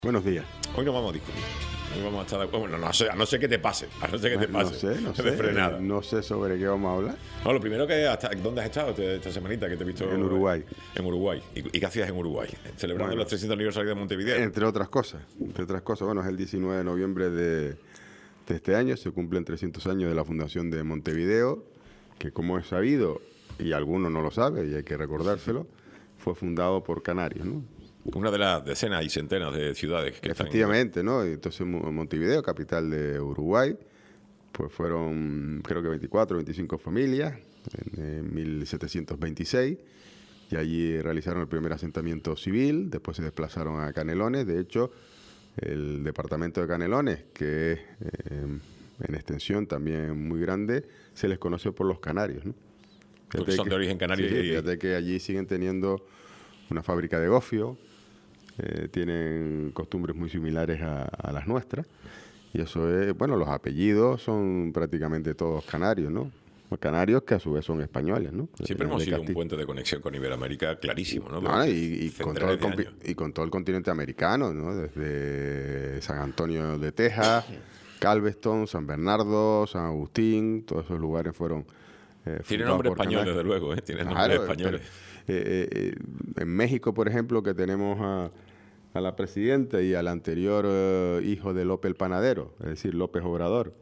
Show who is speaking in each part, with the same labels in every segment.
Speaker 1: Buenos días.
Speaker 2: Hoy no vamos a discutir. Hoy vamos a estar bueno, a no ser que te pase. A no ser que te pase.
Speaker 1: No sé.
Speaker 2: De frenada.
Speaker 1: No sé sobre qué vamos a hablar.
Speaker 2: No, lo primero que ¿dónde has estado esta semanita que te he visto?
Speaker 1: En Uruguay.
Speaker 2: En Uruguay. ¿Y qué hacías en Uruguay? Celebrando los 300 aniversario de Montevideo.
Speaker 1: Entre otras cosas. Bueno, es el 19 de noviembre de este año. Se cumplen 300 años de la fundación de Montevideo, que como es sabido, y alguno no lo sabe, y hay que recordárselo, fue fundado por canarios, ¿no?
Speaker 2: Una de las decenas y centenas de ciudades que
Speaker 1: Efectivamente, ¿no? Y entonces Montevideo, capital de Uruguay, pues fueron creo que 24 o 25 familias en 1726, y allí realizaron el primer asentamiento civil. Después se desplazaron a Canelones. De hecho, el departamento de Canelones, que es en extensión también muy grande, se les conoce por los canarios, ¿no?
Speaker 2: Porque son de origen canario.
Speaker 1: Sí, fíjate que allí siguen teniendo una fábrica de gofio. Tienen costumbres muy similares a las nuestras, y eso es, bueno, los apellidos son prácticamente todos canarios, ¿no? Canarios que a su vez son españoles, ¿no?
Speaker 2: Siempre hemos sido un puente de conexión con Iberoamérica clarísimo, ¿no?
Speaker 1: Y con todo el continente americano, ¿no? Desde San Antonio de Texas, Galveston, San Bernardo, San Agustín, todos esos lugares fueron
Speaker 2: tienen nombre español, desde luego, ¿eh? Tienen nombres españoles.
Speaker 1: En México, por ejemplo, que tenemos a la presidenta y al anterior hijo de López el Panadero, es decir, López Obrador,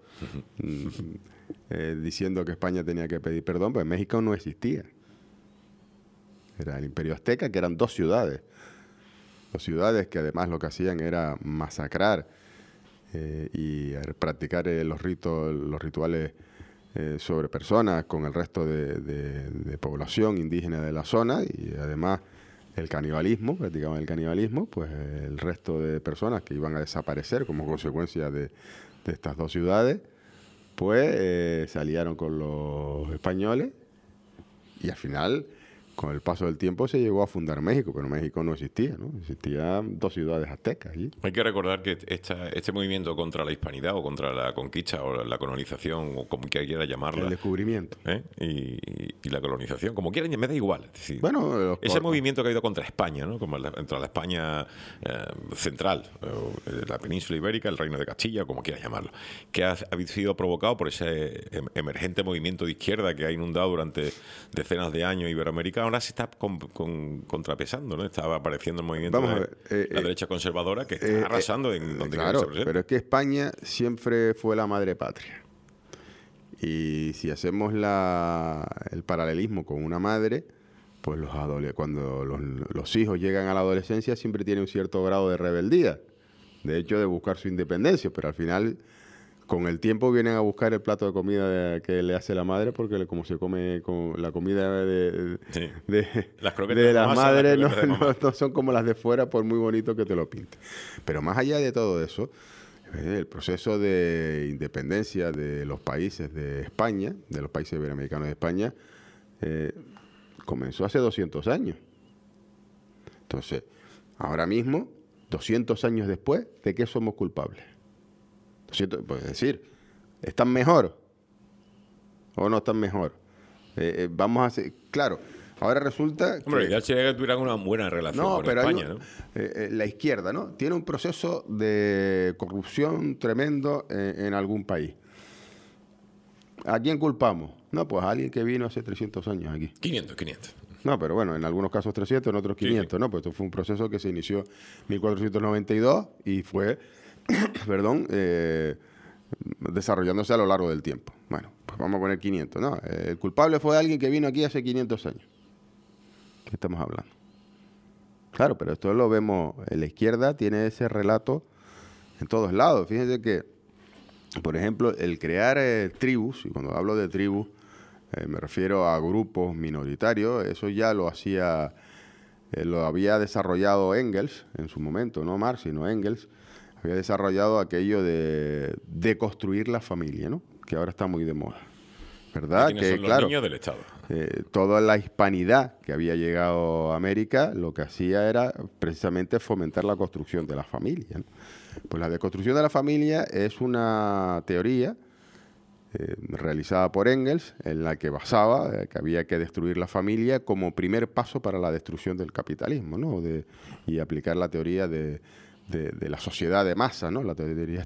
Speaker 1: diciendo que España tenía que pedir perdón, pues México no existía. Era el Imperio Azteca, que eran dos ciudades que además lo que hacían era masacrar y practicar los rituales sobre personas con el resto de población indígena de la zona, y además practicaban el canibalismo, pues el resto de personas que iban a desaparecer como consecuencia de estas dos ciudades, pues se aliaron con los españoles, y al final, con el paso del tiempo, se llegó a fundar México, pero México no existía, ¿no? Existían dos ciudades aztecas allí.
Speaker 2: Hay que recordar que este movimiento contra la hispanidad o contra la conquista o la colonización, o como quiera llamarla.
Speaker 1: El descubrimiento.
Speaker 2: Y la colonización, como quieran, me da igual. Es decir,
Speaker 1: bueno,
Speaker 2: ese movimiento que ha ido contra España, ¿no? Como contra la España central, la península ibérica, el Reino de Castilla, como quiera llamarlo, que ha sido provocado por ese emergente movimiento de izquierda que ha inundado durante decenas de años Iberoamérica. Ahora se está contrapesando, ¿no? Estaba apareciendo el movimiento de la derecha conservadora que está arrasando en donde
Speaker 1: claro, pero es que España siempre fue la madre patria. Y si hacemos el paralelismo con una madre, pues cuando los hijos llegan a la adolescencia siempre tienen un cierto grado de rebeldía, de hecho de buscar su independencia, pero al final, con el tiempo, vienen a buscar el plato de comida que le hace la madre, porque como se come con la comida de las madres, no son como las de fuera, por muy bonito que te lo pinte. Pero más allá de todo eso, el proceso de independencia de los países de España, de los países iberoamericanos de España, comenzó hace 200 años. Entonces, ahora mismo, 200 años después, ¿de qué somos culpables? Pues decir, ¿están mejor o no están mejor? Vamos a hacer, claro, ahora resulta que...
Speaker 2: Hombre, ideal sería que tuvieran una buena relación con España, ¿no?
Speaker 1: La izquierda, ¿no? Tiene un proceso de corrupción tremendo en algún país. ¿A quién culpamos? No, pues a alguien que vino hace 300 años aquí.
Speaker 2: 500.
Speaker 1: No, pero bueno, en algunos casos 300, en otros 500, sí. ¿No? Pues esto fue un proceso que se inició en 1492 y fue... desarrollándose a lo largo del tiempo. Bueno, pues vamos a poner 500. No, el culpable fue alguien que vino aquí hace 500 años. ¿Qué estamos hablando? Claro, pero esto lo vemos, la izquierda tiene ese relato en todos lados. Fíjense que, por ejemplo, el crear tribus, y cuando hablo de tribus me refiero a grupos minoritarios, eso ya lo había desarrollado Engels en su momento, no Marx, sino Engels. Había desarrollado aquello de construir la familia, ¿no? Que ahora está muy de moda, ¿verdad?
Speaker 2: Que son los niños del Estado.
Speaker 1: Toda la hispanidad que había llegado a América, lo que hacía era precisamente fomentar la construcción de la familia, ¿no? Pues la deconstrucción de la familia es una teoría realizada por Engels, en la que basaba que había que destruir la familia como primer paso para la destrucción del capitalismo, ¿no? Y aplicar la teoría de de la sociedad de masa, ¿no? Las teorías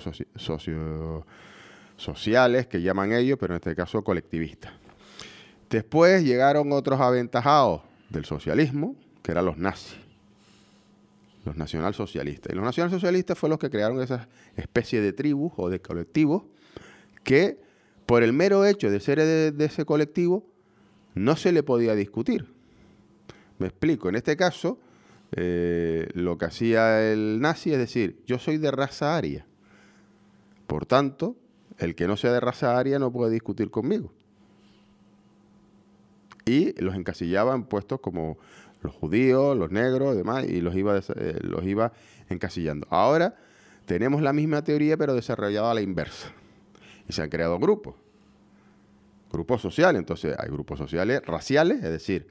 Speaker 1: sociales que llaman ellos, pero en este caso colectivistas. Después llegaron otros aventajados del socialismo, que eran los nazis, los nacionalsocialistas. Y los nacionalsocialistas fueron los que crearon esa especie de tribus o de colectivos que, por el mero hecho de ser de ese colectivo, no se le podía discutir. Me explico. En este caso, lo que hacía el nazi es decir, yo soy de raza aria. Por tanto, el que no sea de raza aria no puede discutir conmigo. Y los encasillaba en puestos como los judíos, los negros y demás, y los iba encasillando. Ahora tenemos la misma teoría, pero desarrollada a la inversa. Y se han creado grupos sociales. Entonces hay grupos sociales raciales, es decir,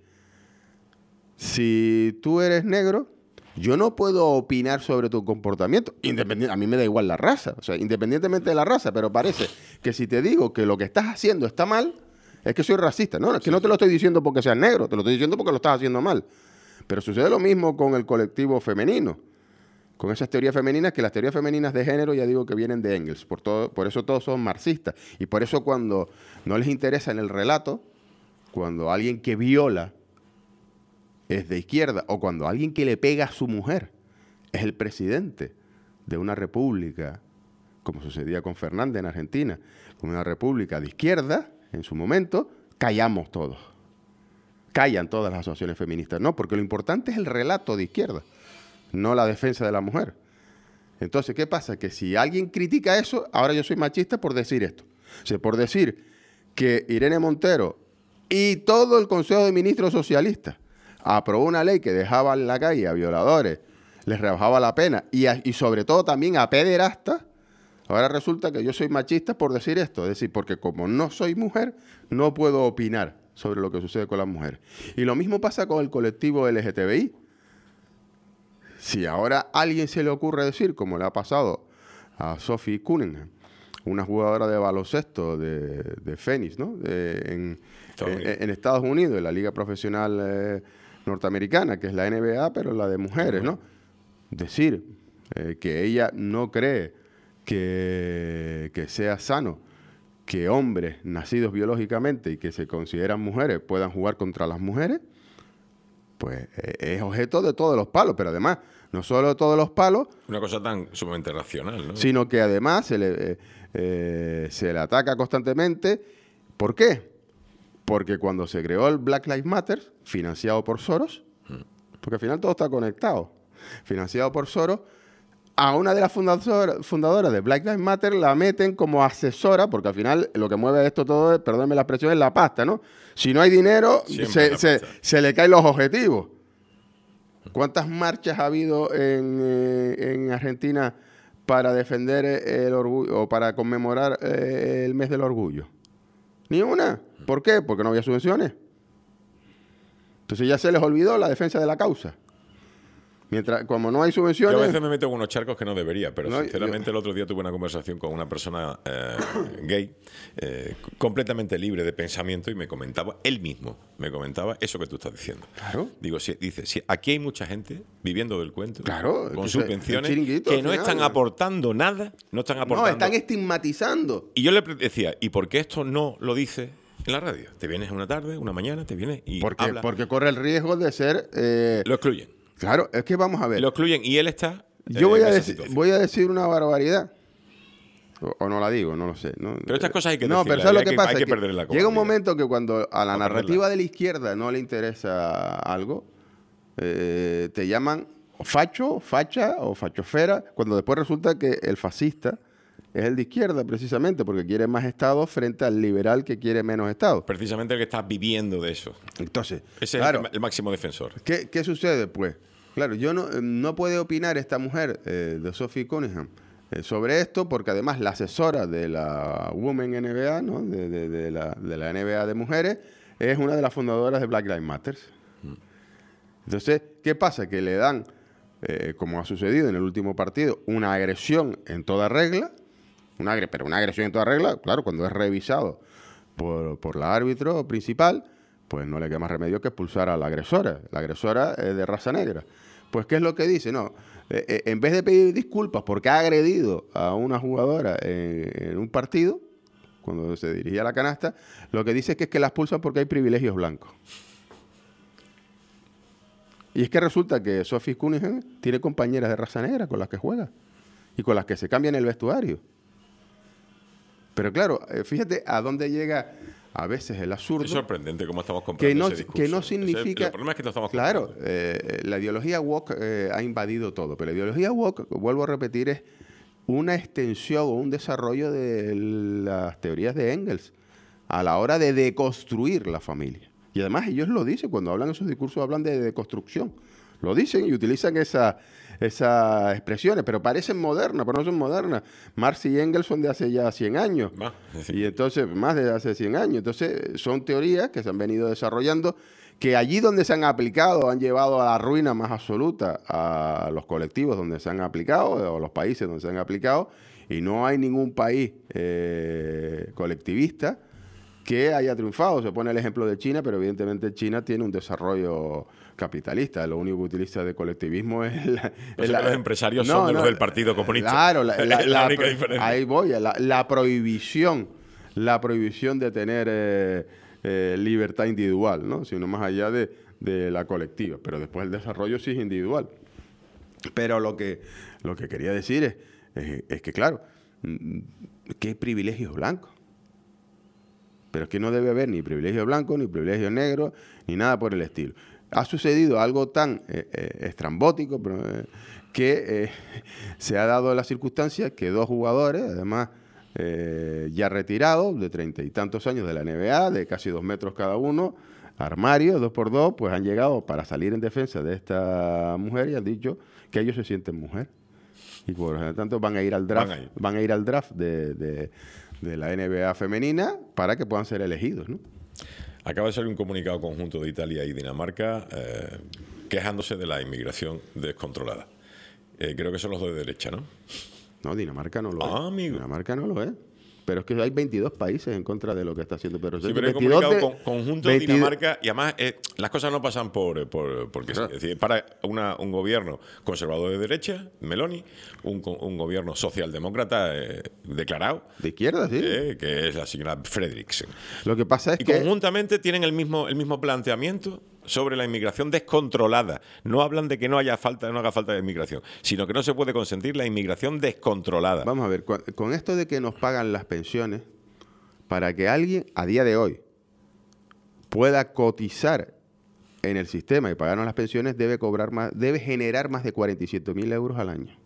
Speaker 1: si tú eres negro, yo no puedo opinar sobre tu comportamiento. A mí me da igual la raza, o sea, independientemente de la raza, pero parece que si te digo que lo que estás haciendo está mal, es que soy racista. No, es que no te lo estoy diciendo porque seas negro, te lo estoy diciendo porque lo estás haciendo mal. Pero sucede lo mismo con el colectivo femenino, con esas teorías femeninas, que las teorías femeninas de género ya digo que vienen de Engels, por eso todos son marxistas. Y por eso cuando no les interesa en el relato, cuando alguien que viola es de izquierda, o cuando alguien que le pega a su mujer es el presidente de una república, como sucedía con Fernández en Argentina, con una república de izquierda, en su momento, callamos todos. Callan todas las asociaciones feministas. No, porque lo importante es el relato de izquierda, no la defensa de la mujer. Entonces, ¿qué pasa? Que si alguien critica eso, ahora yo soy machista por decir esto. O sea, por decir que Irene Montero y todo el Consejo de Ministros socialistas aprobó una ley que dejaba en la calle a violadores, les rebajaba la pena y sobre todo también a pederastas, ahora resulta que yo soy machista por decir esto. Es decir, porque como no soy mujer, no puedo opinar sobre lo que sucede con las mujeres. Y lo mismo pasa con el colectivo LGTBI. Si ahora a alguien se le ocurre decir, como le ha pasado a Sophie Cunningham, una jugadora de baloncesto de Phoenix, ¿no? En Estados Unidos, en la liga profesional norteamericana, que es la NBA, pero la de mujeres, ¿no? Decir que ella no cree que sea sano que hombres nacidos biológicamente y que se consideran mujeres puedan jugar contra las mujeres, pues es objeto de todos los palos, pero además, no solo de todos los palos...
Speaker 2: Una cosa tan sumamente racional, ¿no?
Speaker 1: Sino que además se le ataca constantemente. ¿Por qué? Porque cuando se creó el Black Lives Matter, financiado por Soros, porque al final todo está conectado, financiado por Soros, a una de las fundadoras de Black Lives Matter la meten como asesora, porque al final lo que mueve esto todo, perdónenme la expresión, es la pasta, ¿no? Si no hay dinero, se le caen los objetivos. ¿Cuántas marchas ha habido en Argentina para defender el orgullo o para conmemorar el mes del orgullo? Ni una. ¿Por qué? Porque no había subvenciones. Entonces ya se les olvidó la defensa de la causa. Mientras, como no hay subvenciones...
Speaker 2: Yo a veces me meto en unos charcos que no debería, pero no, sinceramente el otro día tuve una conversación con una persona gay, completamente libre de pensamiento, y él mismo me comentaba eso que tú estás diciendo.
Speaker 1: Claro.
Speaker 2: Digo, aquí hay mucha gente viviendo del cuento,
Speaker 1: claro,
Speaker 2: con subvenciones, que no están aportando nada, no
Speaker 1: están estigmatizando.
Speaker 2: Y yo le decía, ¿y por qué esto no lo dice en la radio? Te vienes una tarde, una mañana, te vienes y hablas.
Speaker 1: Porque corre el riesgo de ser...
Speaker 2: Lo excluyen.
Speaker 1: Claro, es que vamos a ver.
Speaker 2: Lo excluyen y él está...
Speaker 1: Yo voy a decir una barbaridad. O no la digo, no lo sé. No,
Speaker 2: pero estas cosas hay que decirlas.
Speaker 1: No, pero ¿sabes lo que pasa?
Speaker 2: Hay que perder la
Speaker 1: llega un momento que cuando a la narrativa de la izquierda no le interesa algo, te llaman facho, facha o fachofera, cuando después resulta que el fascista es el de izquierda, precisamente, porque quiere más Estado frente al liberal que quiere menos Estado.
Speaker 2: Precisamente el que está viviendo de eso.
Speaker 1: Entonces,
Speaker 2: ese
Speaker 1: claro,
Speaker 2: es el máximo defensor.
Speaker 1: ¿Qué sucede, pues? Claro, yo no puede opinar esta mujer de Sophie Cunningham sobre esto, porque además la asesora de la Women NBA, ¿no? de la NBA de mujeres, es una de las fundadoras de Black Lives Matter. Entonces, ¿qué pasa? Que le dan, como ha sucedido en el último partido, una agresión en toda regla, pero una agresión en toda regla, claro, cuando es revisado por la árbitro principal, pues no le queda más remedio que expulsar a la agresora. La agresora es de raza negra. Pues, ¿qué es lo que dice? No, en vez de pedir disculpas porque ha agredido a una jugadora en un partido, cuando se dirigía a la canasta, lo que dice es que la expulsan porque hay privilegios blancos. Y es que resulta que Sophie Cunningham tiene compañeras de raza negra con las que juega y con las que se cambia en el vestuario. Pero claro, fíjate a dónde llega a veces el absurdo.
Speaker 2: Es sorprendente cómo estamos comprando ese discurso.
Speaker 1: Que no significa...
Speaker 2: El problema es que no estamos
Speaker 1: comprando.
Speaker 2: Claro,
Speaker 1: la ideología woke ha invadido todo, pero la ideología woke, vuelvo a repetir, es una extensión o un desarrollo de las teorías de Engels a la hora de deconstruir la familia. Y además ellos lo dicen, cuando hablan en sus discursos, hablan de deconstrucción. Lo dicen y utilizan esas expresiones, pero parecen modernas, pero no son modernas. Marx y Engels son de hace ya 100 años. Y entonces, más de hace 100 años. Entonces, son teorías que se han venido desarrollando, que allí donde se han aplicado han llevado a la ruina más absoluta a los colectivos donde se han aplicado, o los países donde se han aplicado, y no hay ningún país colectivista que haya triunfado. Se pone el ejemplo de China, pero evidentemente China tiene un desarrollo capitalista. Lo único que utiliza de colectivismo es
Speaker 2: los empresarios son de los del Partido Comunista.
Speaker 1: Claro,
Speaker 2: la única diferencia.
Speaker 1: Ahí voy, la prohibición de tener libertad individual, ¿no? Sino más allá de la colectiva. Pero después el desarrollo sí es individual. Pero lo que quería decir es que, claro, ¿qué privilegios blancos? Pero es que no debe haber ni privilegio blanco, ni privilegio negro, ni nada por el estilo. Ha sucedido algo tan estrambótico que se ha dado la circunstancia que dos jugadores, además ya retirados, de 30 y tantos años de la NBA, de casi 2 metros cada uno, armarios, 2x2, pues han llegado para salir en defensa de esta mujer y han dicho que ellos se sienten mujer. Y por lo tanto van a ir al draft de la NBA femenina para que puedan ser elegidos, ¿no?
Speaker 2: Acaba de salir un comunicado conjunto de Italia y Dinamarca quejándose de la inmigración descontrolada. Creo que son los dos de derecha, ¿no?
Speaker 1: No, Dinamarca no lo es.
Speaker 2: Amigo.
Speaker 1: Dinamarca no lo es. Pero es que hay 22 países en contra de lo que está haciendo Pedro Sánchez.
Speaker 2: Sí, pero hay comunicado conjunto de Dinamarca y además las cosas no pasan porque claro. Es decir, para un gobierno conservador de derecha, Meloni, un gobierno socialdemócrata declarado.
Speaker 1: De izquierda, sí.
Speaker 2: Que es la señora Frederiksen.
Speaker 1: Lo que pasa es
Speaker 2: que conjuntamente tienen el mismo planteamiento sobre la inmigración descontrolada. No hablan de que no haga falta de inmigración, sino que no se puede consentir la inmigración descontrolada.
Speaker 1: Vamos a ver, con esto de que nos pagan las pensiones, para que alguien a día de hoy pueda cotizar en el sistema y pagarnos las pensiones, debe generar más de 47.000 euros al año.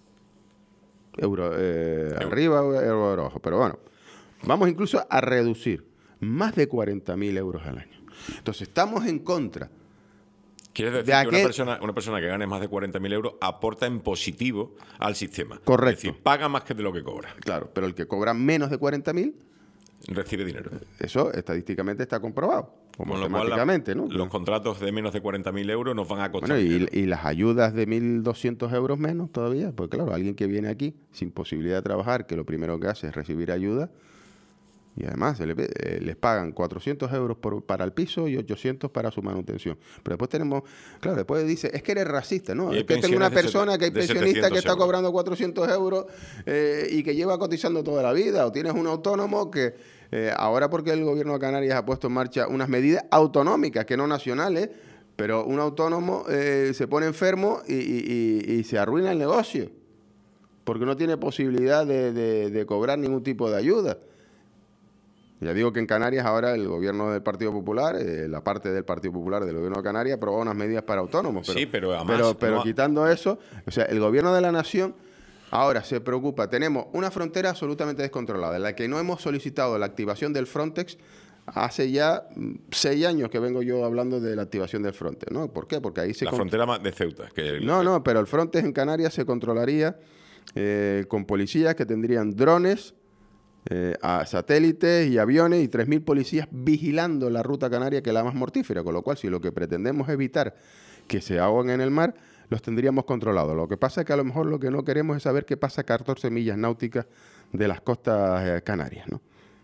Speaker 1: Arriba, euro abajo. Pero bueno, vamos incluso a reducir más de 40.000 euros al año. Entonces, estamos en contra.
Speaker 2: ¿Quieres decir que una persona que gane más de 40.000 euros aporta en positivo al sistema?
Speaker 1: Correcto.
Speaker 2: Es decir, paga más que de lo que cobra.
Speaker 1: Claro, pero el que cobra menos de 40.000...
Speaker 2: recibe dinero.
Speaker 1: Eso estadísticamente está comprobado. Matemáticamente, ¿no?
Speaker 2: Los contratos de menos de 40.000 euros nos van a costar.
Speaker 1: Bueno, y las ayudas de 1.200 euros menos todavía. Porque claro, alguien que viene aquí sin posibilidad de trabajar, que lo primero que hace es recibir ayuda... Y además les pagan 400 euros para el piso y 800 para su manutención. Pero después tenemos... Claro, después dice, es que eres racista, ¿no? Es que tengo una persona que hay pensionista que está cobrando 400 euros y que lleva cotizando toda la vida. O tienes un autónomo que ahora porque el gobierno de Canarias ha puesto en marcha unas medidas autonómicas, que no nacionales, pero un autónomo se pone enfermo y se arruina el negocio. Porque no tiene posibilidad de cobrar ningún tipo de ayuda. Ya digo que en Canarias ahora el gobierno del Partido Popular, la parte del Partido Popular del gobierno de Canarias, aprobó unas medidas para autónomos. Pero,
Speaker 2: sí, pero además...
Speaker 1: Pero quitando eso, o sea, el gobierno de la nación ahora se preocupa. Tenemos una frontera absolutamente descontrolada, en la que no hemos solicitado la activación del Frontex hace ya 6 años que vengo yo hablando de la activación del Frontex, ¿no? ¿Por qué? Porque ahí se...
Speaker 2: La frontera de Ceuta.
Speaker 1: No, pero el Frontex en Canarias se controlaría con policías que tendrían drones... a satélites y aviones y 3.000 policías vigilando la ruta canaria, que es la más mortífera, con lo cual si lo que pretendemos es evitar que se ahoguen en el mar, los tendríamos controlados. Lo que pasa es que a lo mejor lo que no queremos es saber qué pasa a 14 millas náuticas de las costas canarias, ¿no?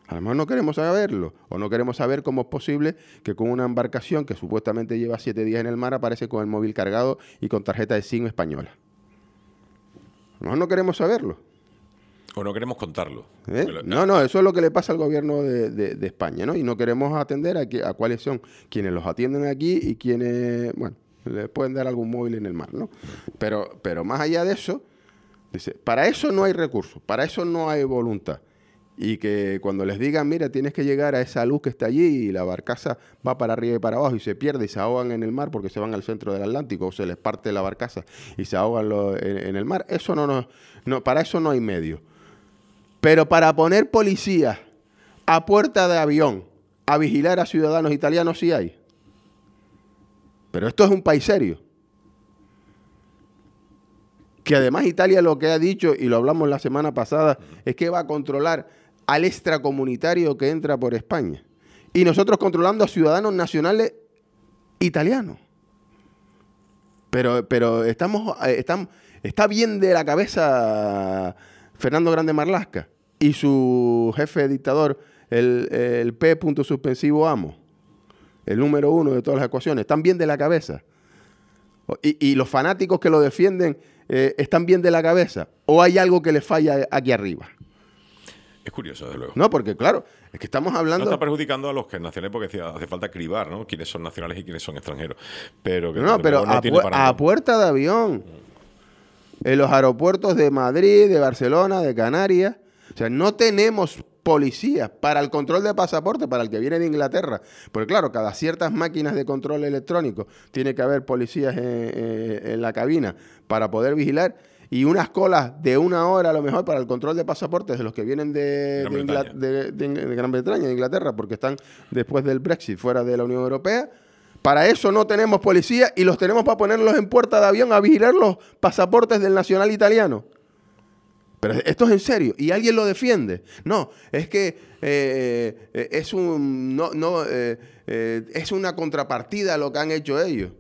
Speaker 1: A lo mejor no queremos saberlo, o no queremos saber cómo es posible que con una embarcación que supuestamente lleva 7 días en el mar aparece con el móvil cargado y con tarjeta de SIM española. A lo mejor no queremos saberlo.
Speaker 2: O no queremos contarlo.
Speaker 1: No, eso es lo que le pasa al gobierno de España, ¿no? Y no queremos atender a cuáles son quienes los atienden aquí y quienes, bueno, les pueden dar algún móvil en el mar, ¿no? Pero más allá de eso, dice, para eso no hay recursos, para eso no hay voluntad. Y que cuando les digan, mira, tienes que llegar a esa luz que está allí y la barcaza va para arriba y para abajo y se pierde y se ahogan en el mar porque se van al centro del Atlántico o se les parte la barcaza y se ahogan en el mar, eso no, para eso no hay medio. Pero para poner policías a puerta de avión a vigilar a ciudadanos italianos sí hay. Pero esto es un país serio. Que además Italia lo que ha dicho, y lo hablamos la semana pasada, es que va a controlar al extracomunitario que entra por España. Y nosotros controlando a ciudadanos nacionales italianos. Pero está bien de la cabeza Fernando Grande Marlaska y su jefe dictador, el P. suspensivo amo, el número 1 de todas las ecuaciones, están bien de la cabeza. Y los fanáticos que lo defienden están bien de la cabeza. ¿O hay algo que les falla aquí arriba?
Speaker 2: Es curioso, desde luego.
Speaker 1: No, porque claro, es que estamos hablando...
Speaker 2: No está perjudicando a los que nacionales porque hace falta cribar, ¿no? Quiénes son nacionales y quiénes son extranjeros. Pero que
Speaker 1: pero a puerta de avión. En los aeropuertos de Madrid, de Barcelona, de Canarias. O sea, no tenemos policías para el control de pasaporte, para el que viene de Inglaterra. Porque claro, cada ciertas máquinas de control electrónico tiene que haber policías en la cabina para poder vigilar. Y unas colas de 1 hora a lo mejor para el control de pasaportes de los que vienen de Gran Bretaña, de Inglaterra, porque están después del Brexit fuera de la Unión Europea. Para eso no tenemos policía y los tenemos para ponerlos en puerta de avión a vigilar los pasaportes del nacional italiano. Pero esto es en serio. ¿Y alguien lo defiende? No, es que es una contrapartida a lo que han hecho ellos.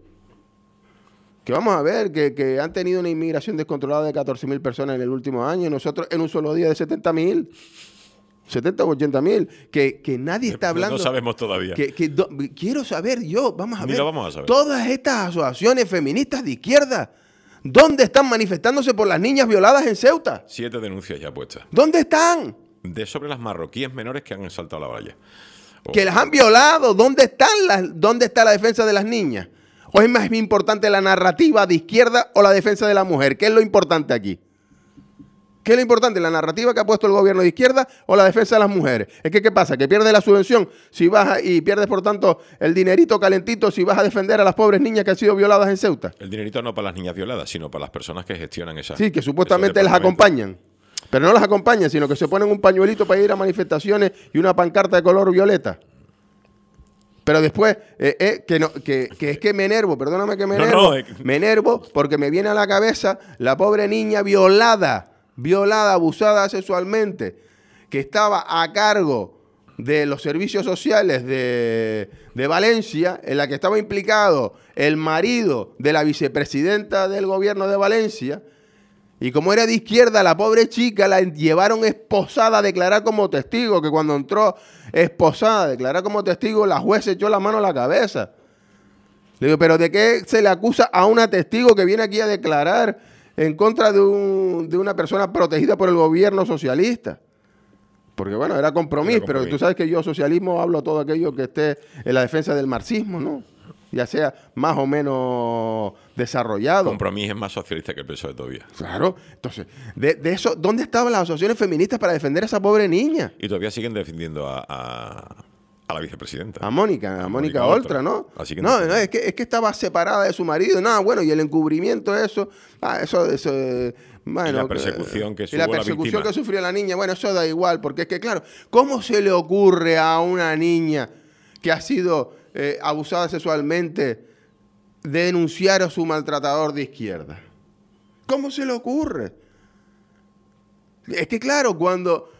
Speaker 1: Que vamos a ver, que han tenido una inmigración descontrolada de 14.000 personas en el último año. Nosotros en un solo día de 70.000. 70 o 80.000, que nadie está hablando.
Speaker 2: No sabemos todavía.
Speaker 1: Quiero saber yo, vamos a ver.
Speaker 2: Vamos a saber.
Speaker 1: Todas estas asociaciones feministas de izquierda, ¿dónde están manifestándose por las niñas violadas en Ceuta?
Speaker 2: 7 denuncias ya puestas.
Speaker 1: ¿Dónde están?
Speaker 2: Sobre las marroquíes menores que han saltado la valla.
Speaker 1: Que las han violado. ¿Dónde está la defensa de las niñas? ¿O es más importante la narrativa de izquierda o la defensa de la mujer? ¿Qué es lo importante aquí? ¿Qué es lo importante? ¿La narrativa que ha puesto el gobierno de izquierda o la defensa de las mujeres? Es que, ¿qué pasa? Que pierdes la subvención si vas y pierdes, por tanto, el dinerito calentito si vas a defender a las pobres niñas que han sido violadas en Ceuta.
Speaker 2: El dinerito no para las niñas violadas, sino para las personas que gestionan esas.
Speaker 1: Sí, que supuestamente las acompañan. Pero no las acompañan, sino que se ponen un pañuelito para ir a manifestaciones y una pancarta de color violeta. Pero después, es que me enervo, perdóname que me enervo. Me enervo porque me viene a la cabeza la pobre niña violada, abusada sexualmente, que estaba a cargo de los servicios sociales de Valencia, en la que estaba implicado el marido de la vicepresidenta del gobierno de Valencia, y como era de izquierda, la pobre chica la llevaron esposada a declarar como testigo, que cuando entró esposada a declarar como testigo, la juez echó la mano a la cabeza. Le digo, ¿pero de qué se le acusa a una testigo que viene aquí a declarar en contra de una persona protegida por el gobierno socialista? Porque bueno, era compromiso, pero tú sabes que yo socialismo hablo todo aquello que esté en la defensa del marxismo, ¿no? Ya sea más o menos desarrollado.
Speaker 2: Compromiso es más socialista que el PSOE todavía.
Speaker 1: Claro. Entonces, de eso, ¿dónde estaban las asociaciones feministas para defender a esa pobre niña?
Speaker 2: Y todavía siguen defendiendo a la vicepresidenta.
Speaker 1: A Mónica Oltra, ¿no? No, es que estaba separada de su marido. No, bueno, y el encubrimiento, eso bueno,
Speaker 2: y la persecución que
Speaker 1: sufrió la niña, bueno, eso da igual, porque es que, claro, ¿cómo se le ocurre a una niña que ha sido abusada sexualmente denunciar a su maltratador de izquierda? ¿Cómo se le ocurre? Es que, claro, cuando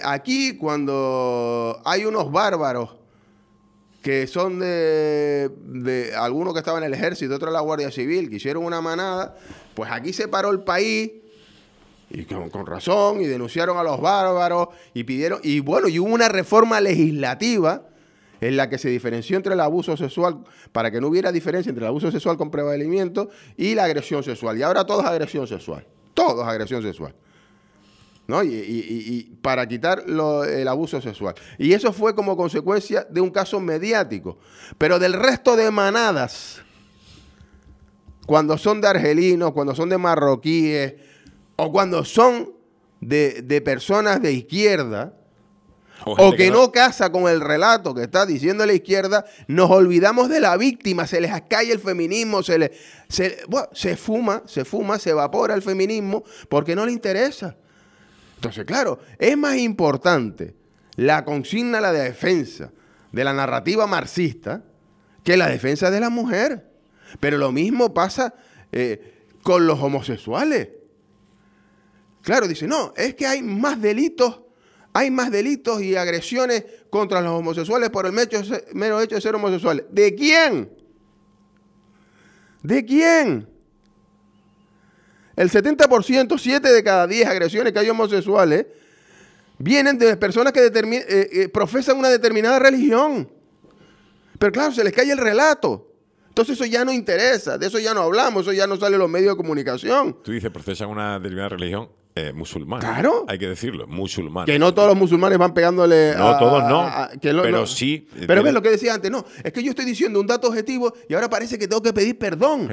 Speaker 1: hay unos bárbaros que son de algunos que estaban en el ejército, otros en la Guardia Civil, que hicieron una manada, pues aquí se paró el país Y con razón, y denunciaron a los bárbaros, y pidieron, y bueno, y hubo una reforma legislativa en la que se diferenció entre el abuso sexual, para que no hubiera diferencia entre el abuso sexual con prevalimiento y la agresión sexual. Y ahora todo es agresión sexual. Todo es agresión sexual. ¿No? Y para quitar el abuso sexual. Y eso fue como consecuencia de un caso mediático. Pero del resto de manadas, cuando son de argelinos, cuando son de marroquíes, o cuando son de personas de izquierda, o que no casa con el relato que está diciendo la izquierda, nos olvidamos de la víctima, se les cae el feminismo, se fuma, se evapora el feminismo porque no le interesa. Entonces, claro, es más importante la consigna, la defensa de la narrativa marxista que la defensa de la mujer. Pero lo mismo pasa con los homosexuales. Claro, dice, no, es que hay más delitos y agresiones contra los homosexuales por el mero hecho de ser homosexuales. ¿De quién? ¿De quién? El 70%, 7 de cada 10 agresiones que hay homosexuales, vienen de personas que profesan una determinada religión. Pero claro, se les cae el relato. Entonces eso ya no interesa, de eso ya no hablamos, eso ya no sale en los medios de comunicación.
Speaker 2: Tú dices, profesan una determinada religión musulmana.
Speaker 1: Claro.
Speaker 2: Hay que decirlo, musulmana.
Speaker 1: Que no todos los musulmanes van pegándole
Speaker 2: no, todos no.
Speaker 1: Pero
Speaker 2: sí.
Speaker 1: Pero ves lo que decía antes, no, es que yo estoy diciendo un dato objetivo y ahora parece que tengo que pedir perdón.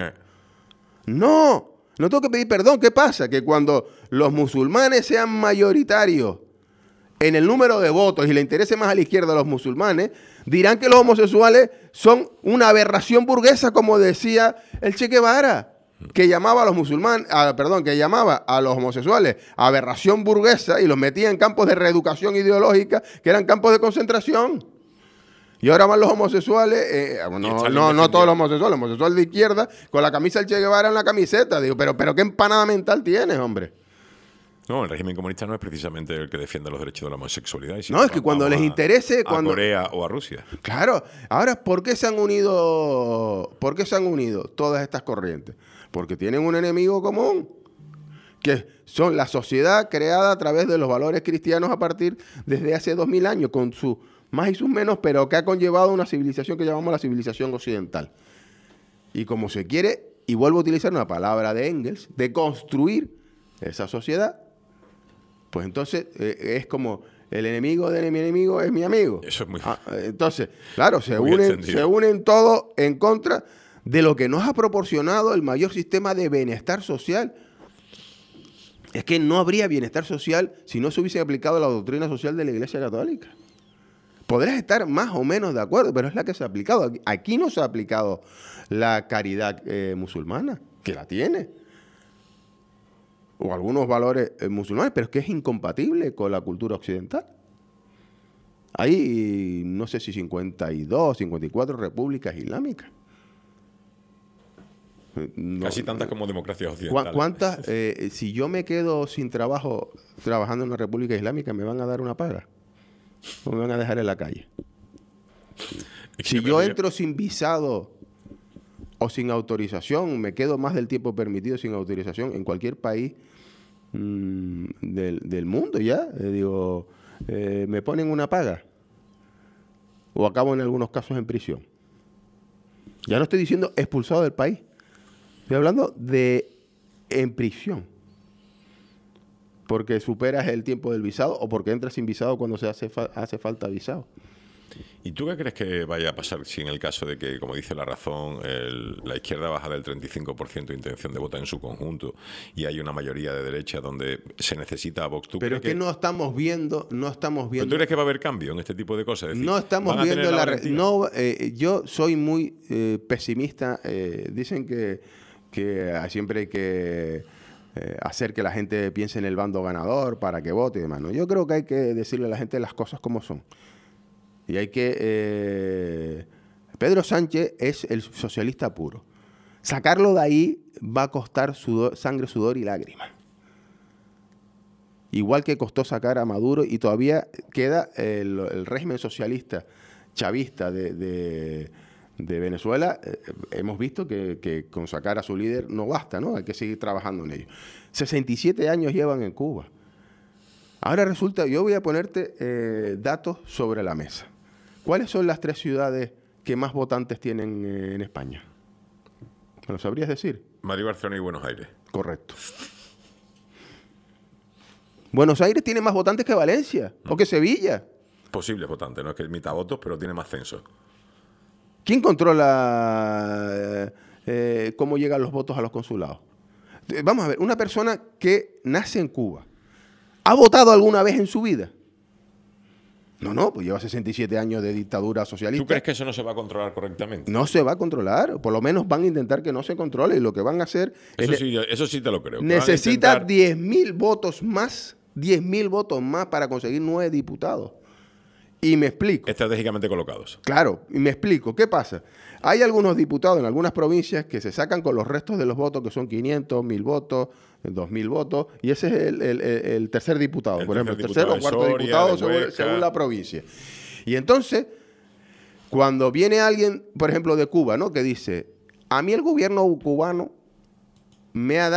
Speaker 1: No tengo que pedir perdón. ¿Qué pasa? Que cuando los musulmanes sean mayoritarios en el número de votos y le interese más a la izquierda a los musulmanes, dirán que los homosexuales son una aberración burguesa, como decía el Che Guevara, que llamaba a los musulmanes, que llamaba a los homosexuales aberración burguesa y los metía en campos de reeducación ideológica, que eran campos de concentración. Y ahora van los homosexuales, no todos los homosexuales de izquierda, con la camisa del Che Guevara en la camiseta. Digo, pero ¿qué empanada mental tienes, hombre?
Speaker 2: No, el régimen comunista no es precisamente el que defiende los derechos de la homosexualidad.
Speaker 1: No, es que cuando les interese...
Speaker 2: A Corea o a Rusia.
Speaker 1: Claro. Ahora, ¿por qué se han unido todas estas corrientes? Porque tienen un enemigo común, que son la sociedad creada a través de los valores cristianos desde hace 2000 años, con sus más y sus menos, pero que ha conllevado una civilización que llamamos la civilización occidental. Y como se quiere, y vuelvo a utilizar una palabra de Engels, de construir esa sociedad, pues entonces es como el enemigo de mi enemigo es mi amigo.
Speaker 2: Eso es muy...
Speaker 1: entonces, claro, se unen todos en contra de lo que nos ha proporcionado el mayor sistema de bienestar social. Es que no habría bienestar social si no se hubiese aplicado la doctrina social de la Iglesia Católica. Podrás estar más o menos de acuerdo, pero es la que se ha aplicado. Aquí no se ha aplicado la caridad musulmana, que la tiene, o algunos valores musulmanes, pero es que es incompatible con la cultura occidental. Hay, no sé si 52, 54 repúblicas islámicas.
Speaker 2: Casi tantas como democracias occidentales.
Speaker 1: ¿Cuántas? Si yo me quedo sin trabajo trabajando en una república islámica, ¿me van a dar una paga? ¿O me van a dejar en la calle? Si yo entro sin visado o sin autorización, me quedo más del tiempo permitido sin autorización en cualquier país del mundo ya. Me ponen una paga o acabo en algunos casos en prisión. Ya no estoy diciendo expulsado del país. Estoy hablando de en prisión. Porque superas el tiempo del visado o porque entras sin visado cuando se hace falta visado.
Speaker 2: ¿Y tú qué crees que vaya a pasar si en el caso de que, como dice La Razón, la izquierda baja del 35% de intención de voto en su conjunto y hay una mayoría de derecha donde se necesita a Vox?
Speaker 1: Pero es que no estamos viendo... ¿Pero
Speaker 2: tú crees que va a haber cambio en este tipo de cosas? Es decir,
Speaker 1: no estamos viendo yo soy muy pesimista. Dicen que siempre hay que hacer que la gente piense en el bando ganador para que vote y demás, ¿no? Yo creo que hay que decirle a la gente las cosas como son. Y hay que... Pedro Sánchez es el socialista puro. Sacarlo de ahí va a costar sangre, sudor y lágrimas. Igual que costó sacar a Maduro y todavía queda el régimen socialista chavista de de Venezuela, hemos visto que con sacar a su líder no basta, ¿no? Hay que seguir trabajando en ello. 67 años llevan en Cuba. Ahora resulta, yo voy a ponerte datos sobre la mesa. ¿Cuáles son las 3 ciudades que más votantes tienen en España? ¿Me lo sabrías decir?
Speaker 2: Madrid, Barcelona y Buenos Aires.
Speaker 1: Correcto. Buenos Aires tiene más votantes que Valencia o que Sevilla.
Speaker 2: Posibles votantes, no es que mitad votos, pero tiene más censos.
Speaker 1: ¿Quién controla cómo llegan los votos a los consulados? Vamos a ver, una persona que nace en Cuba, ¿ha votado alguna vez en su vida? No, pues lleva 67 años de dictadura socialista.
Speaker 2: ¿Tú crees que eso no se va a controlar correctamente?
Speaker 1: No se va a controlar, por lo menos van a intentar que no se controle y lo que van a hacer
Speaker 2: Eso sí te lo creo.
Speaker 1: Necesita 10.000 votos más, 10.000 votos más para conseguir 9 diputados. Y me explico.
Speaker 2: Estratégicamente colocados.
Speaker 1: Claro, y me explico. ¿Qué pasa? Hay algunos diputados en algunas provincias que se sacan con los restos de los votos, que son 500, 1.000 votos, 2.000 votos, y ese es el tercer diputado, por ejemplo, el tercer o cuarto diputado según la provincia. Y entonces, cuando viene alguien, por ejemplo, de Cuba, ¿no?, que dice, a mí el gobierno cubano me ha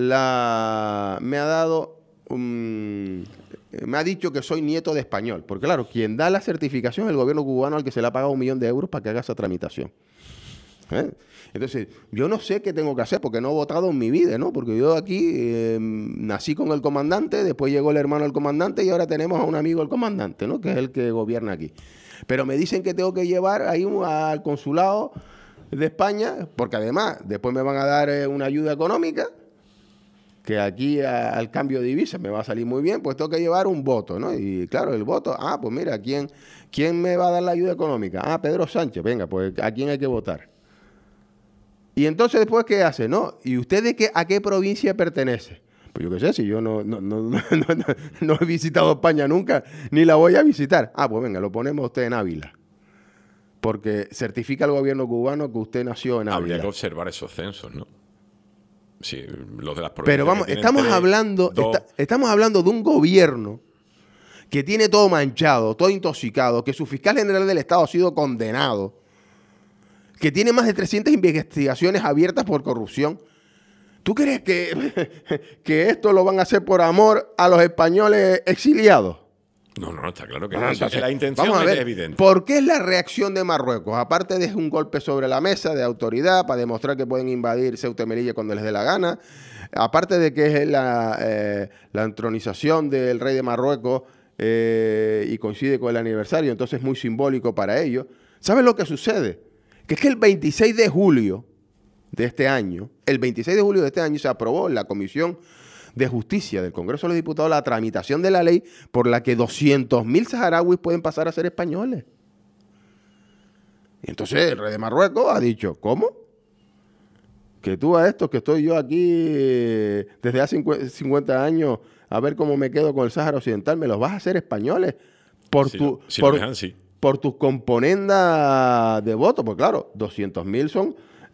Speaker 1: dicho que soy nieto de español. Porque claro, quien da la certificación es el gobierno cubano al que se le ha pagado 1 millón de euros para que haga esa tramitación. Entonces, yo no sé qué tengo que hacer porque no he votado en mi vida, ¿no? Porque yo aquí nací con el comandante, después llegó el hermano del comandante y ahora tenemos a un amigo del comandante, ¿no?, que es el que gobierna aquí. Pero me dicen que tengo que llevar ahí al consulado de España, porque además después me van a dar una ayuda económica, que aquí al cambio de divisa me va a salir muy bien, pues tengo que llevar un voto, ¿no? Y claro, el voto, pues mira, ¿quién me va a dar la ayuda económica? Pedro Sánchez, venga, pues ¿a quién hay que votar? Y entonces después, ¿qué hace? ¿No? ¿Y usted a qué provincia pertenece? Pues yo qué sé, si yo no he visitado España nunca, ni la voy a visitar. Pues venga, lo ponemos usted en Ávila. Porque certifica el gobierno cubano que usted nació en Ávila.
Speaker 2: Habría que observar esos censos, ¿no? Sí, los de las provincias.
Speaker 1: Pero vamos, estamos hablando de un gobierno que tiene todo manchado, todo intoxicado, que su fiscal general del Estado ha sido condenado, que tiene más de 300 investigaciones abiertas por corrupción. ¿Tú crees que esto lo van a hacer por amor a los españoles exiliados?
Speaker 2: No, está claro que no. Entonces, la intención es evidente.
Speaker 1: ¿Por qué es la reacción de Marruecos? Aparte de un golpe sobre la mesa de autoridad para demostrar que pueden invadir Ceuta y Melilla cuando les dé la gana, aparte de que es la entronización del rey de Marruecos y coincide con el aniversario, entonces es muy simbólico para ellos. ¿Sabes lo que sucede? Que es que el 26 de julio de este año, se aprobó en la Comisión de Justicia del Congreso de los Diputados la tramitación de la ley por la que 200.000 saharauis pueden pasar a ser españoles. Y entonces el rey de Marruecos ha dicho, ¿cómo? Que tú a esto, que estoy yo aquí desde hace 50 años a ver cómo me quedo con el Sáhara Occidental, me los vas a hacer españoles por tus componendas de voto. Pues claro, 200.000 son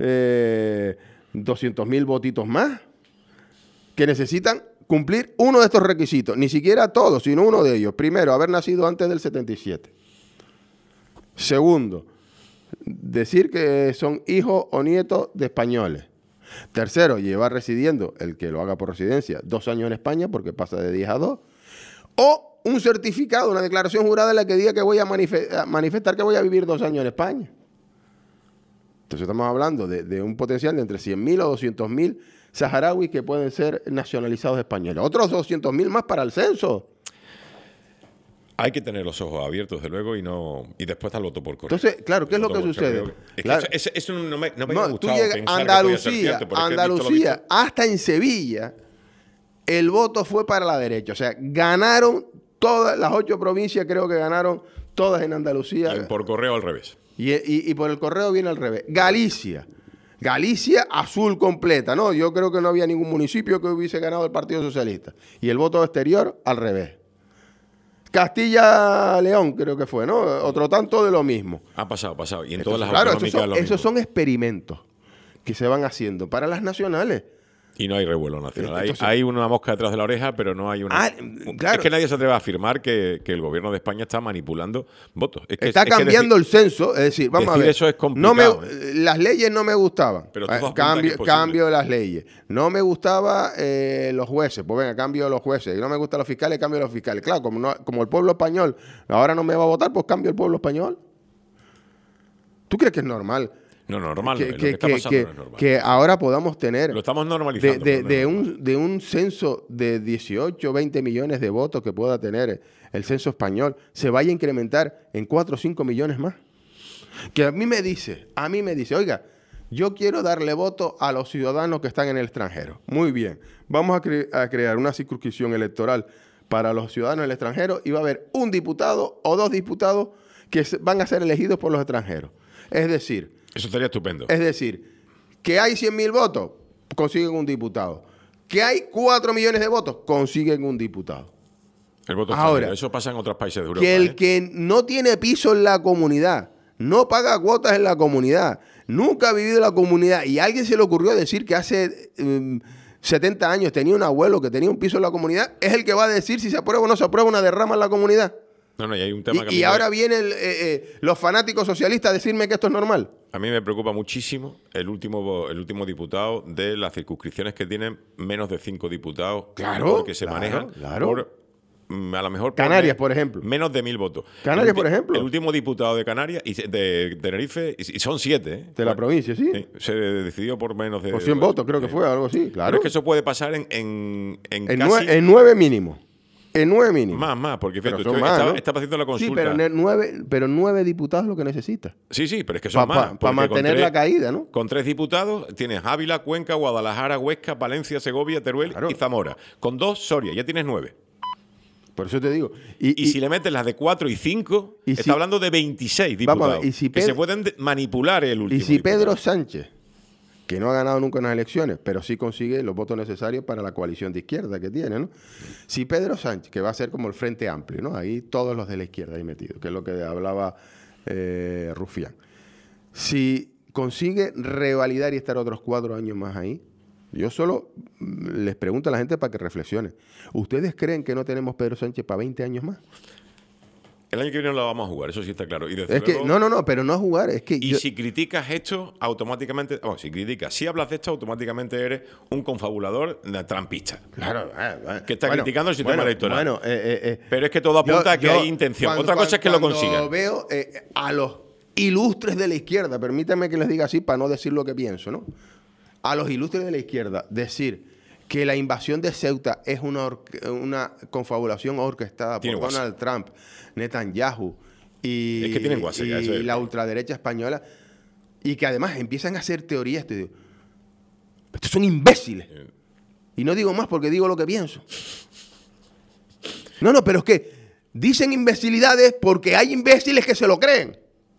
Speaker 1: 200.000 votitos más que necesitan cumplir uno de estos requisitos. Ni siquiera todos, sino uno de ellos. Primero, haber nacido antes del 77. Segundo, decir que son hijos o nietos de españoles. Tercero, llevar residiendo, el que lo haga por residencia, 2 años en España, porque pasa de 10 a 2. O un certificado, una declaración jurada en la que diga que voy a manifestar que voy a vivir 2 años en España. Entonces estamos hablando de un potencial de entre 100.000 o 200.000 saharauis que pueden ser nacionalizados españoles. Otros 200.000 más para el censo.
Speaker 2: Hay que tener los ojos abiertos, desde luego, y después está el voto por correo.
Speaker 1: Entonces, claro, ¿qué es lo que sucede?
Speaker 2: Claro. Eso no me ha gustado.
Speaker 1: Tú llegas a Andalucía, hasta en Sevilla, el voto fue para la derecha. O sea, ganaron todas las 8 provincias, creo que ganaron todas en Andalucía.
Speaker 2: Y por correo al revés.
Speaker 1: Y por el correo viene al revés. Galicia azul completa, ¿no? Yo creo que no había ningún municipio que hubiese ganado el Partido Socialista. Y el voto exterior al revés. Castilla-León creo que fue, ¿no? Otro tanto de lo mismo.
Speaker 2: Ha pasado. Y en todas las
Speaker 1: claro,
Speaker 2: autonómicas
Speaker 1: esos son experimentos que se van haciendo para las nacionales.
Speaker 2: Y no hay revuelo nacional.
Speaker 1: Entonces,
Speaker 2: hay una mosca detrás de la oreja, pero no hay una...
Speaker 1: claro.
Speaker 2: Es que nadie se atreve a afirmar que el gobierno de España está manipulando votos.
Speaker 1: Está cambiando el censo, es decir, vamos a ver.
Speaker 2: Eso es complicado.
Speaker 1: Las leyes no me gustaban.
Speaker 2: Pero todo apunta que es posible.
Speaker 1: Cambio de las leyes. No me gustaba los jueces. Pues venga, cambio de los jueces. Y no me gustan los fiscales, cambio de los fiscales. Claro, como el pueblo español ahora no me va a votar, pues cambio el pueblo español. ¿Tú crees que es normal?
Speaker 2: No, normal. Lo que está pasando no es normal.
Speaker 1: Que ahora podamos tener...
Speaker 2: Lo estamos normalizando.
Speaker 1: De un censo de 18, 20 millones de votos que pueda tener el censo español, se vaya a incrementar en 4 o 5 millones más. Que a mí me dice, oiga, yo quiero darle voto a los ciudadanos que están en el extranjero. Muy bien, vamos a crear una circunscripción electoral para los ciudadanos del extranjero y va a haber un diputado o 2 diputados que van a ser elegidos por los extranjeros. Es decir...
Speaker 2: Eso estaría estupendo.
Speaker 1: Es decir, que hay 100.000 votos, consiguen un diputado. Que hay 4 millones de votos, consiguen un diputado.
Speaker 2: El voto
Speaker 1: ahora,
Speaker 2: eso pasa en otros países de Europa.
Speaker 1: Que el que no tiene piso en la comunidad, no paga cuotas en la comunidad, nunca ha vivido en la comunidad, y a alguien se le ocurrió decir que hace 70 años tenía un abuelo que tenía un piso en la comunidad, es el que va a decir si se aprueba o no se aprueba una derrama en la comunidad.
Speaker 2: No, y hay un tema
Speaker 1: y ahora vienen los fanáticos socialistas a decirme que esto es normal.
Speaker 2: A mí me preocupa muchísimo el último diputado de las circunscripciones que tienen menos de 5 diputados.
Speaker 1: Claro,
Speaker 2: porque se manejan por, a lo mejor...
Speaker 1: Canarias, por ejemplo.
Speaker 2: Menos de 1.000 votos.
Speaker 1: Canarias, por ejemplo.
Speaker 2: El último diputado de Canarias, y de Tenerife, y son 7.
Speaker 1: De la provincia, sí.
Speaker 2: Se decidió por menos de...
Speaker 1: Por 100 votos, creo que fue, algo así, claro.
Speaker 2: Pero es que eso puede pasar en
Speaker 1: casi... En 9 mínimo. En 9 mínimo.
Speaker 2: Más, porque fíjate, estaba haciendo la consulta.
Speaker 1: Sí, pero 9 diputados lo que necesita.
Speaker 2: Sí, pero es que son más.
Speaker 1: Para mantener la caída, ¿no?
Speaker 2: Con 3 diputados tienes Ávila, Cuenca, Guadalajara, Huesca, Palencia, Segovia, Teruel y Zamora. Con 2, Soria, ya tienes 9.
Speaker 1: Por eso te digo.
Speaker 2: Y si le metes las de 4 y 5, está hablando de 26 diputados. Que se pueden manipular el último.
Speaker 1: Y si Pedro Sánchez, que no ha ganado nunca en las elecciones, pero sí consigue los votos necesarios para la coalición de izquierda que tiene, ¿no? Si Pedro Sánchez, que va a ser como el Frente Amplio, ¿no? Ahí todos los de la izquierda ahí metidos, que es lo que hablaba Rufián. Si consigue revalidar y estar otros 4 años más ahí, yo solo les pregunto a la gente para que reflexione. ¿Ustedes creen que no tenemos Pedro Sánchez para 20 años más?
Speaker 2: El año que viene lo vamos a jugar, eso sí está claro. Y
Speaker 1: pero no a jugar, es que...
Speaker 2: si criticas esto, automáticamente... si hablas de esto, automáticamente eres un confabulador trampista.
Speaker 1: Claro.
Speaker 2: Que está criticando el sistema electoral. Pero es que todo apunta a que hay intención. Otra cosa es que lo consigan.
Speaker 1: Veo a los ilustres de la izquierda, permítanme que les diga así para no decir lo que pienso, ¿no? A los ilustres de la izquierda decir que la invasión de Ceuta es una confabulación orquestada por Donald Trump, Netanyahu y,
Speaker 2: es que tienen
Speaker 1: y la ultraderecha española, y que además empiezan a hacer teorías. Te digo, estos son imbéciles. Y no digo más porque digo lo que pienso. No, pero es que dicen imbecilidades porque hay imbéciles que se lo creen.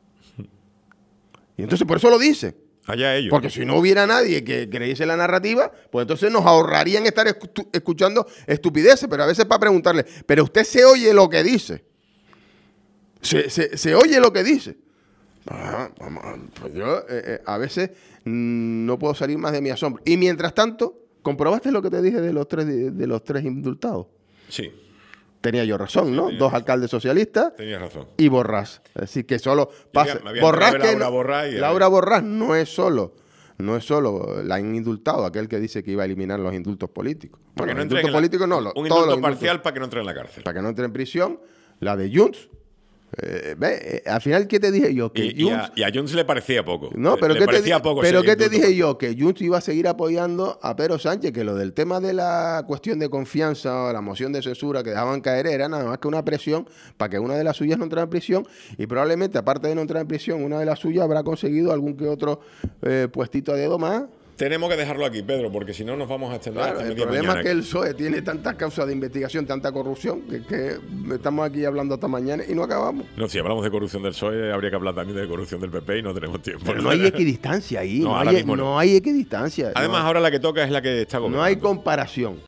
Speaker 1: Y entonces por eso lo dicen.
Speaker 2: Allá ellos.
Speaker 1: Porque si no hubiera nadie que creyese la narrativa, pues entonces nos ahorrarían estar escuchando estupideces, pero a veces para preguntarle, ¿pero usted se oye lo que dice? ¿Se oye lo que dice? Pues yo a veces no puedo salir más de mi asombro. Y mientras tanto, ¿comprobaste lo que te dije de los tres indultados?
Speaker 2: Sí.
Speaker 1: Tenía yo razón, ¿no? 2 alcaldes socialistas.
Speaker 2: Tenías razón.
Speaker 1: Y Borrás. Es decir, que solo pasa. Laura Borrás no es solo la han indultado, aquel que dice que iba a eliminar los indultos políticos.
Speaker 2: Para que no
Speaker 1: indultos políticos no.
Speaker 2: Un indulto parcial para que no entre en la cárcel.
Speaker 1: Para que no entre en prisión. La de Junts. Al final, ¿qué te dije yo? Que
Speaker 2: y a Junts le parecía poco.
Speaker 1: No, pero ¿qué te dije yo? Que Junts iba a seguir apoyando a Pedro Sánchez, que lo del tema de la cuestión de confianza o la moción de censura que dejaban caer era nada más que una presión para que una de las suyas no entrara en prisión, y probablemente, aparte de no entrar en prisión, una de las suyas habrá conseguido algún que otro puestito a dedo más.
Speaker 2: Tenemos que dejarlo aquí, Pedro, porque si no nos vamos a extender hasta
Speaker 1: el problema es que el PSOE tiene tantas causas de investigación, tanta corrupción, que estamos aquí hablando hasta mañana y no acabamos.
Speaker 2: No, si hablamos de corrupción del PSOE, habría que hablar también de corrupción del PP y no tenemos tiempo.
Speaker 1: Pero no hay equidistancia ahí. No hay equidistancia.
Speaker 2: Además, ahora la que toca es la que está gobernando.
Speaker 1: No hay comparación.